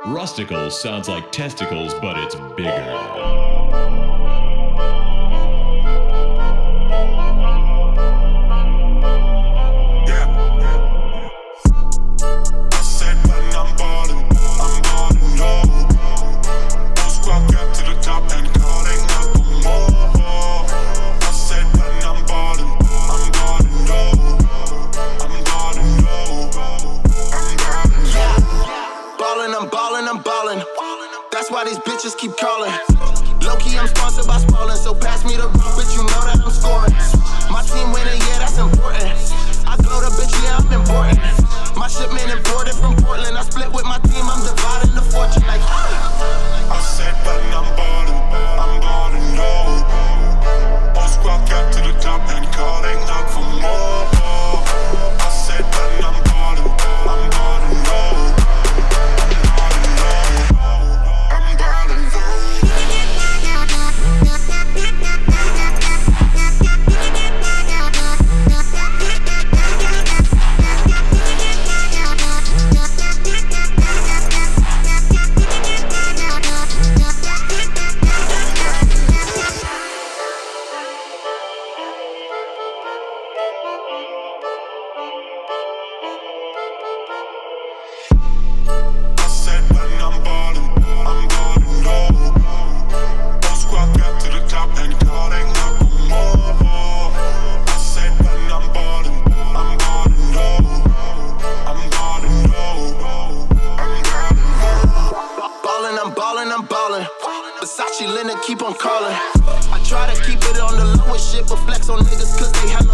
Rusticles sounds like testicles, but it's bigger. That's why these bitches keep calling. Low-key, I'm sponsored by Spalding, so pass me the rock, bitch, you know that I'm scoring. My team winning, yeah, that's important. I glowed up, bitch, yeah, I'm important. My shipment imported from Portland. I split with my team, I'm dividing the fortune like I said when I'm ballin', no. All squad got to the top and calling out for more. I said when I'm ballin', no. Versace Linda keep on calling. I try to keep it on the low and shit, but flex on niggas cause they have